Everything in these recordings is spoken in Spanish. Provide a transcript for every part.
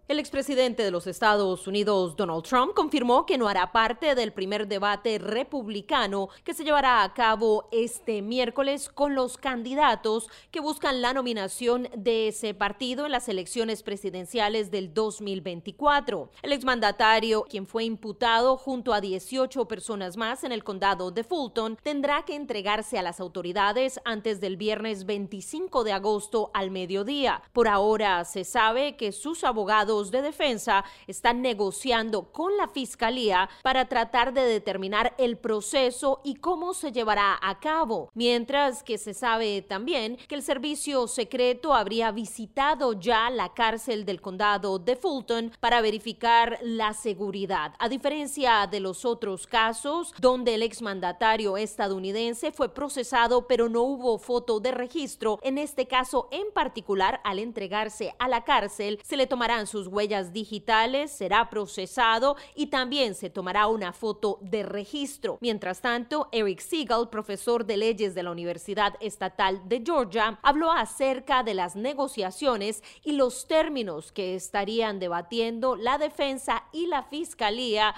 El expresidente de los Estados Unidos, Donald Trump, confirmó que no hará parte del primer debate republicano que se llevará a cabo este miércoles con los candidatos que buscan la nominación de ese partido en las elecciones presidenciales del 2024. El exmandatario, quien fue imputado junto a 18 personas más en el condado de Fulton, tendrá que entregarse a las autoridades antes del viernes 25 de agosto al mediodía. Por ahora se sabe que sus abogados de defensa están negociando con la fiscalía para tratar de determinar el proceso y cómo se llevará a cabo, mientras que se sabe también que el servicio secreto habría visitado ya la cárcel del condado de Fulton para verificar la seguridad. A diferencia de los otros casos donde el exmandatario estadounidense fue procesado pero no hubo foto de registro, en este caso en particular, al entregarse a la cárcel se le tomarán sus huellas digitales, será procesado y también se tomará una foto de registro. Mientras tanto, Eric Segal, profesor de leyes de la Universidad Estatal de Georgia, habló acerca de las negociaciones y los términos que estarían debatiendo la defensa y la fiscalía.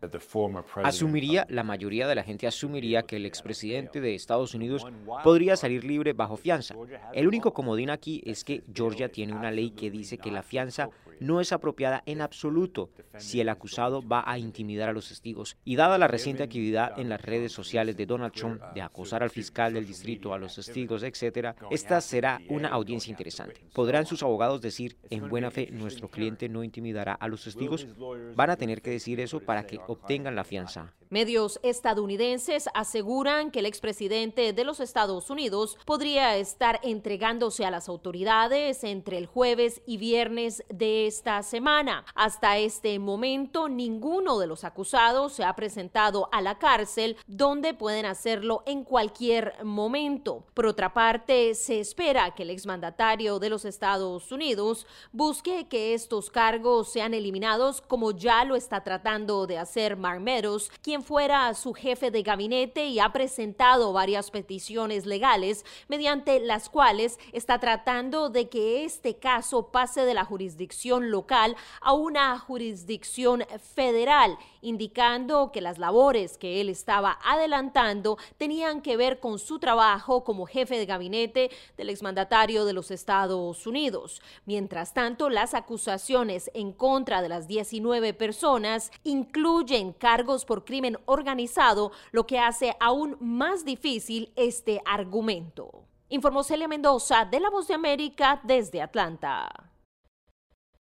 La mayoría de la gente asumiría que el expresidente de Estados Unidos podría salir libre bajo fianza. El único comodín aquí es que Georgia tiene una ley que dice que la fianza no es apropiada en absoluto si el acusado va a intimidar a los testigos. Y dada la reciente actividad en las redes sociales de Donald Trump de acosar al fiscal del distrito, a los testigos, etc., esta será una audiencia interesante. ¿Podrán sus abogados decir en buena fe nuestro cliente no intimidará a los testigos? Van a tener que decir eso para que obtengan la fianza. Medios estadounidenses aseguran que el expresidente de los Estados Unidos podría estar entregándose a las autoridades entre el jueves y viernes de esta semana. Hasta este momento, ninguno de los acusados se ha presentado a la cárcel, donde pueden hacerlo en cualquier momento. Por otra parte, se espera que el exmandatario de los Estados Unidos busque que estos cargos sean eliminados, como ya lo está tratando de hacer Mark Meadows, quien fuera su jefe de gabinete y ha presentado varias peticiones legales mediante las cuales está tratando de que este caso pase de la jurisdicción local a una jurisdicción federal, indicando que las labores que él estaba adelantando tenían que ver con su trabajo como jefe de gabinete del exmandatario de los Estados Unidos. Mientras tanto, las acusaciones en contra de las 19 personas incluyen cargos por crimen organizado, lo que hace aún más difícil este argumento. Informó Celia Mendoza de La Voz de América desde Atlanta.